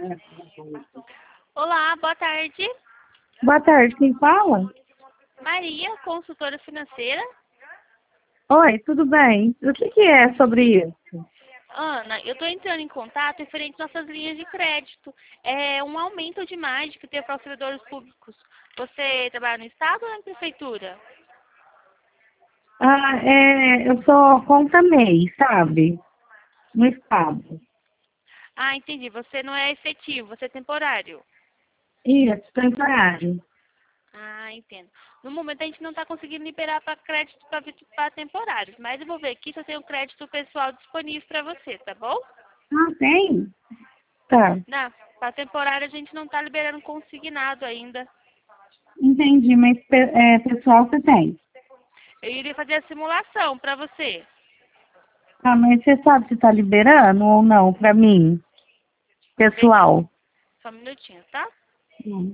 Olá, boa tarde. Boa tarde, quem fala? Maria, consultora financeira. Oi, tudo bem? O que é sobre isso? Ana, eu estou entrando em contato referente às nossas linhas de crédito. É um aumento demais que tem para os servidores públicos. Você trabalha no Estado ou na Prefeitura? Eu sou conta MEI, sabe? No estado. Ah, entendi. Você não é efetivo, você é temporário. Isso, temporário. Ah, entendo. No momento a gente não está conseguindo liberar para crédito para temporários, mas eu vou ver aqui se eu tenho crédito pessoal disponível para você, tá bom? Ah, tem? Tá, Não, para temporário a gente não está liberando consignado ainda. entendi, mas pessoal você tem. Eu iria fazer a simulação para você. Ah, mas você sabe se tá liberando ou não pra mim? Vou ver aqui. Pessoal. Só um minutinho, tá? Hum.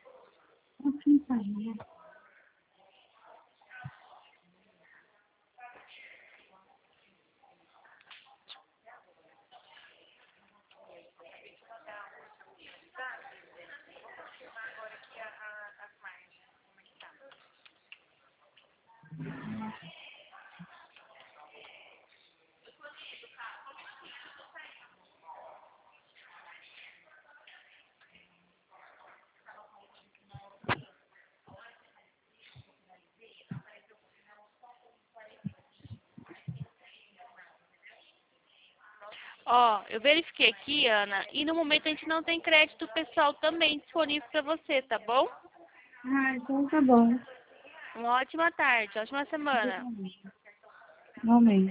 Ó, eu verifiquei aqui, Ana, e no momento a gente não tem crédito pessoal também disponível para você, tá bom? Ah, então tá bom. Uma ótima tarde, ótima semana. Realmente.